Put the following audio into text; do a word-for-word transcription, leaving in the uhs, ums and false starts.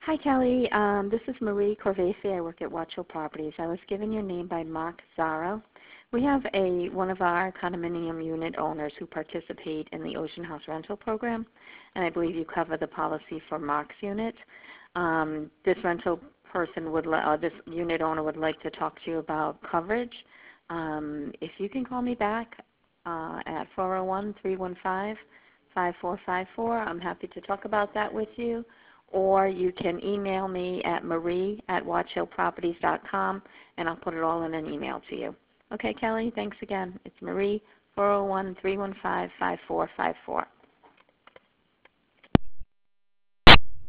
Hi, Kelly. Um, this is Marie Corvesi. I work at Watch Hill Properties. I was given your name by Mark Zaro. We have a one of our condominium unit owners who participate in the Ocean House rental program, and I believe you cover the policy for Mark's unit. Um, this rental person would, uh, this unit owner would like to talk to you about coverage. Um, if you can call me back uh, at four oh one, three one five, five four five four, I'm happy to talk about that with you. Or you can email me at marie at watch hill properties dot com, and I'll put it all in an email to you. Okay, Kelly, thanks again. It's Marie, four oh one, three one five, five four five four.